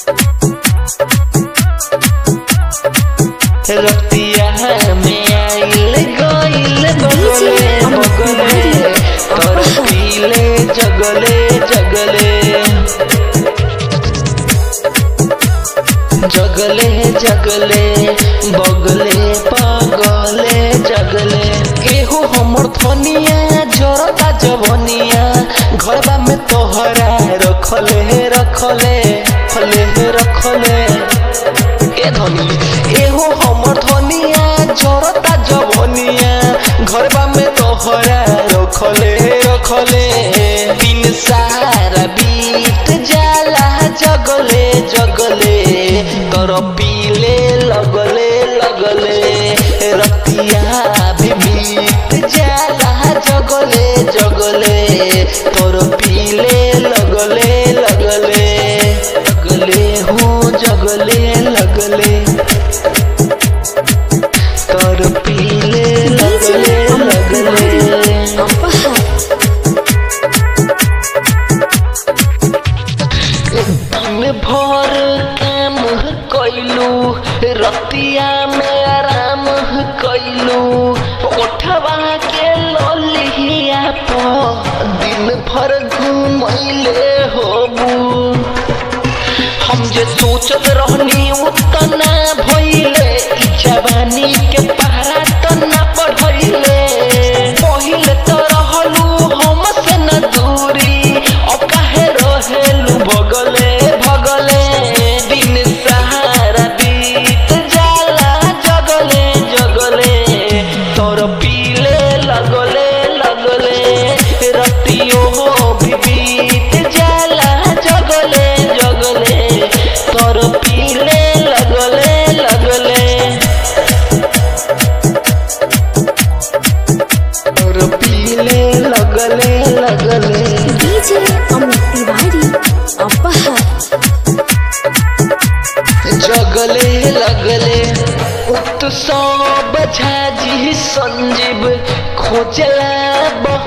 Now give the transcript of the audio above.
रतिया में आइल गइल बगले बगले तोर पीले जगले जगले जगले जगले बगले पगले जगले केहू हमर धनिया जरता जवनिया घरबा में तोहरा रखले रखले फले रखले ए धनी एहो हमर धनिया जरता जवनिया घरबा में तोहरा रखले रखले दिन सारा बीत जाला जगले जगले तोर पीले लगले लगले रतिया भी बीत जाला जगले जगले तोर पीले लगले लगले लगले हो जगले लगले तोर पीले लगले लगले दिन भर काम कैलू रतिया में आराम कैलू उठवा के ललिया पर दिन भर घूमैले होबू हम जे सोचत रहनी उतना भइले जवानी के पहरा तना बढ़ैले पहिले तो रहलू हमसे न दूरी अब काहे रहेलू भगले भगले दिन सहारा बीत जाला जगले जगले तोर पीले लगले लगले रतियो भी बीत जाला जगले जगले तोर पीले लगले लगले तोर पीले लगले लगले डीजे अमित तिवारी अपहा जगले लगले उत्सव बझाजी संजीव खोजला